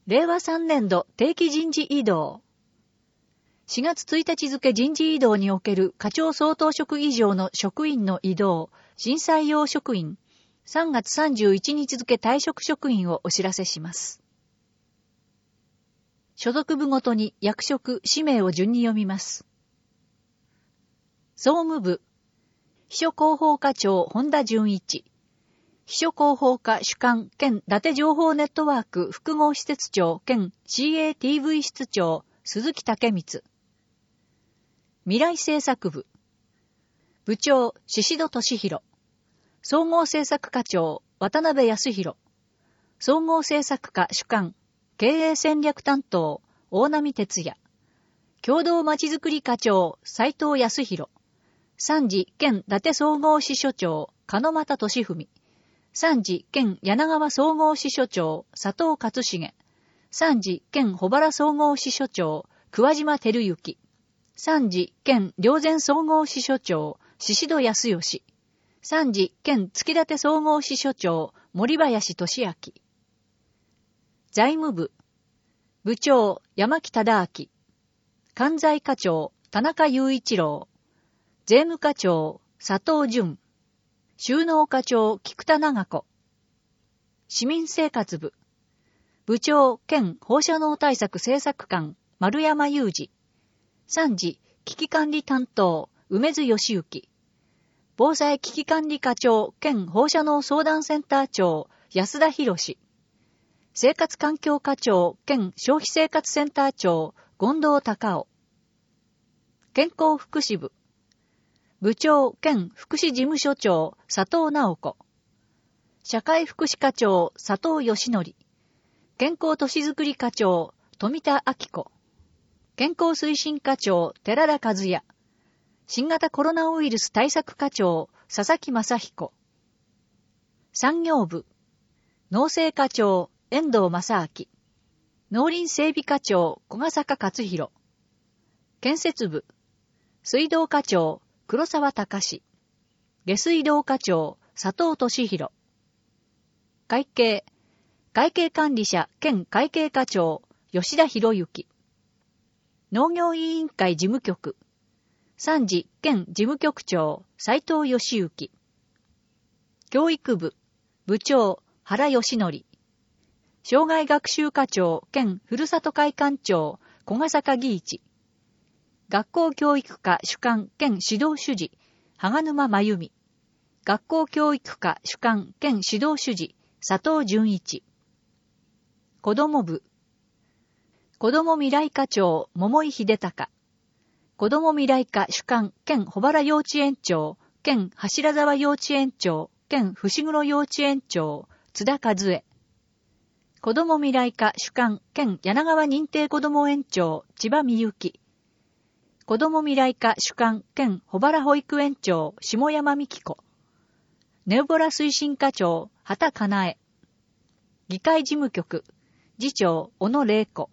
令和3年度定期人事異動。4月1日付人事異動における課長相当職以上の職員の異動、新採用職員、3月31日付退職職員をお知らせします。所属部ごとに役職、氏名を順に読みます。総務部、秘書広報課長本田純一。秘書広報課主幹兼伊達情報ネットワーク複合施設長兼 CATV 室長鈴木武光。未来政策部。部長宍戸俊弘。総合政策課長渡辺康弘。総合政策課主幹経営戦略担当大波哲也。共同まちづくり課長斉藤康弘。参事兼伊達総合支所長鹿俣俊文。参事兼柳川総合支所長佐藤勝重。参事兼保原総合支所長桑島照之。参事兼霊山総合支所長宍戸康義。参事兼月立総合支所長森林俊明。財務部。部長山木忠明。関西課長田中雄一郎。税務課長佐藤淳。収納課長菊田長子。市民生活部。部長兼放射能対策政策官丸山裕二。参事危機管理担当梅津義行。防災危機管理課長兼放射能相談センター長安田博士。生活環境課長兼消費生活センター長権藤隆夫。健康福祉部。部長兼福祉事務所長佐藤直子。社会福祉課長佐藤義則。健康都市づくり課長富田明子。健康推進課長寺田和也。新型コロナウイルス対策課長佐々木正彦。産業部。農政課長遠藤正明。農林整備課長小笠坂勝弘。建設部。水道課長黒沢隆。下水道課長佐藤俊弘。会計管理者兼会計課長吉田博之。農業委員会事務局。参事兼事務局長斉藤義行。教育部。部長原義則。障害学習課長兼ふるさと会館長小笠坂義一。学校教育課主幹兼指導主事羽賀沼真由美。学校教育課主幹兼指導主事佐藤純一。子ども部。子ども未来課長桃井秀隆。子ども未来課主幹兼保原幼稚園長兼柱沢幼稚園長兼伏黒幼稚園長津田和恵。子ども未来課主幹兼柳川認定こども園長千葉美幸。子ども未来課主幹兼保原保育園長下山美希子。ネウボラ推進課長畑かなえ。議会事務局次長小野玲子。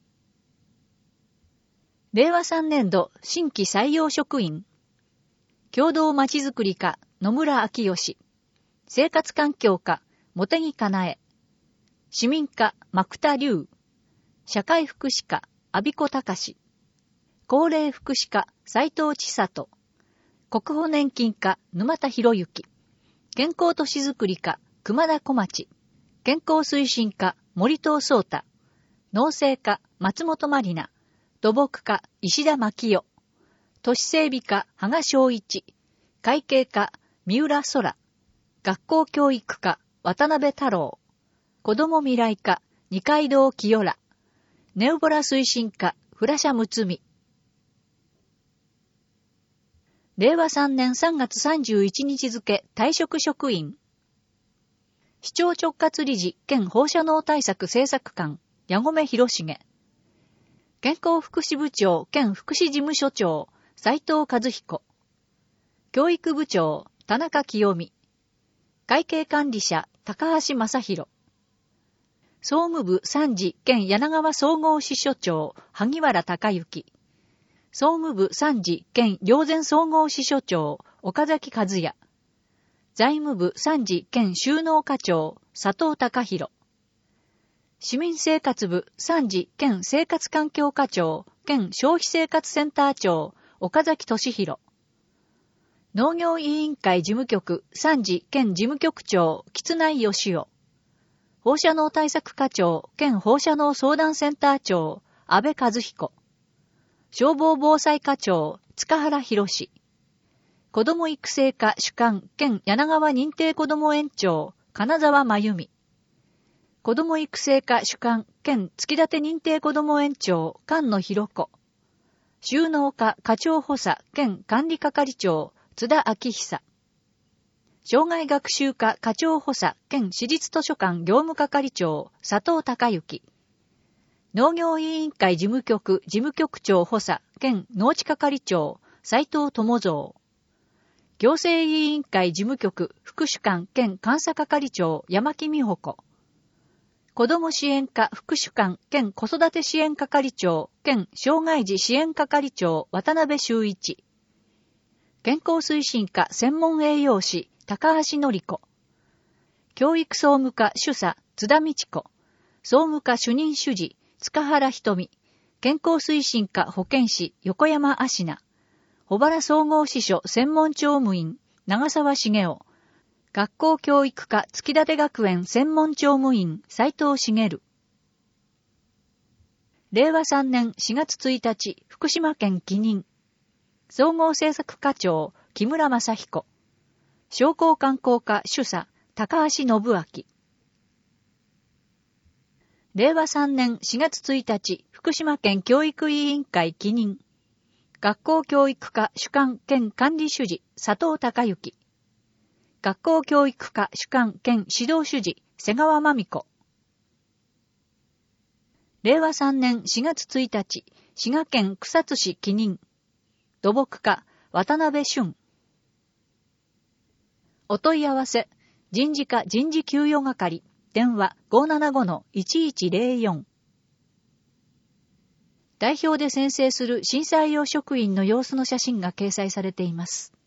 令和3年度新規採用職員。共同まちづくり課野村明義。生活環境課茂木かなえ。市民課牧田龍。社会福祉課阿比子隆。高齢福祉課斉藤千里。国保年金課沼田博之。健康都市づくり課熊田小町。健康推進課森藤壮太。農政課松本まりな。土木課石田真紀夫。都市整備課羽賀正一。会計課三浦空。学校教育課渡辺太郎。子ども未来課二階堂清良。ネウボラ推進課浦社睦美。令和3年3月31日付退職職員。市長直轄理事兼放射能対策政策官矢込博重。健康福祉部長兼福祉事務所長斉藤和彦。教育部長田中清美。会計管理者高橋正弘。総務部参事兼柳川総合支所長萩原隆之。総務部参事兼霊山総合支所長岡崎和也。財務部参事兼収納課長佐藤隆弘。 市民生活部参事兼生活環境課長兼消費生活センター長岡崎俊弘。農業委員会事務局参事兼事務局長橘内義雄。放射能対策課長兼放射能相談センター長安倍和彦。消防防災課長塚原博士。子ども育成課主幹兼柳川認定子ども園長金沢真由美。子ども育成課主幹兼月立認定子ども園長菅野博子。収納課課長補佐兼管理係長津田明久。障害学習課課長補佐兼私立図書館業務係長佐藤孝之。農業委員会事務局事務局長補佐兼農地係長斉藤智蔵。行政委員会事務局副主幹兼監査係長山木美穂子。子ども支援課副主幹兼子育て支援係長兼障害児支援係長渡辺修一。健康推進課専門栄養士高橋典子。教育総務課主査津田美智子。総務課主任主事塚原瞳。健康推進課保健師横山芦名。小原総合支所専門調務員長澤茂雄。学校教育課月立学園専門調務員斉藤茂。令和3年4月1日福島県記任。総合政策課長木村正彦。商工観光課主査高橋信明。令和3年4月1日福島県教育委員会記任。学校教育課主幹兼管理主事佐藤孝之。学校教育課主幹兼指導主事瀬川真美子。令和3年4月1日滋賀県草津市記任。土木課渡辺俊。お問い合わせ人事課人事給与係電話 575-1104。代表で宣誓する審査用職員の様子の写真が掲載されています。